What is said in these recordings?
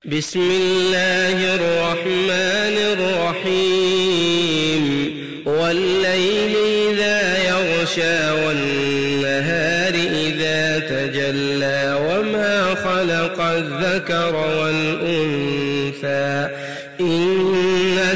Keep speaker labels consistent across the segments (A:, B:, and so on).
A: بسم الله الرحمن الرحيم والليل إذا يغشى والنهار إذا تجلى وما خلق الذكر والأنثى إن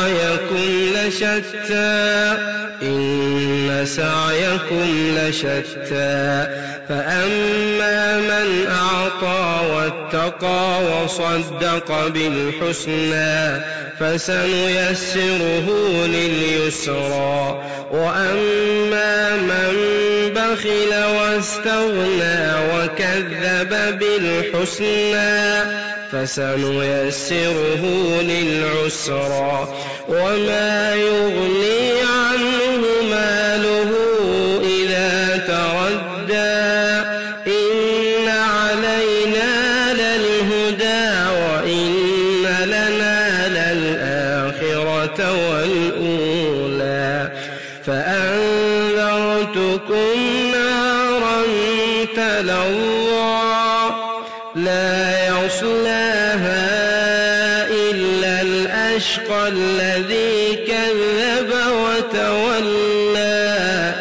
A: سعيكم لشتى فأما من أعطى واتقى وصدق بالحسنى فسنيسره لليسرى وأما من بخل واستغنى وكذب بالحسنى فسنيسره للعسرى وما يغني عنه ماله إذا تردى إن علينا للهدى وإن لنا للآخرة والأولى فأنذرتكم نارا تلظى لا يصلاها إلا الأشقى الذي كذب وتولى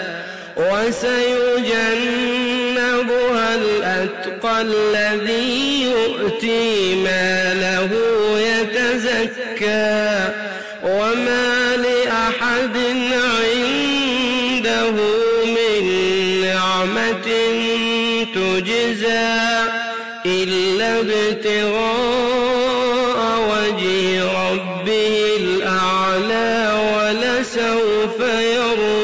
A: وسيجنبها الأتقى الذي يؤتي ماله يتزكى وما لأحد عنده من نعمة تجزى إلا ابتغاء وجه ربه الأعلى ولسوف يرضى.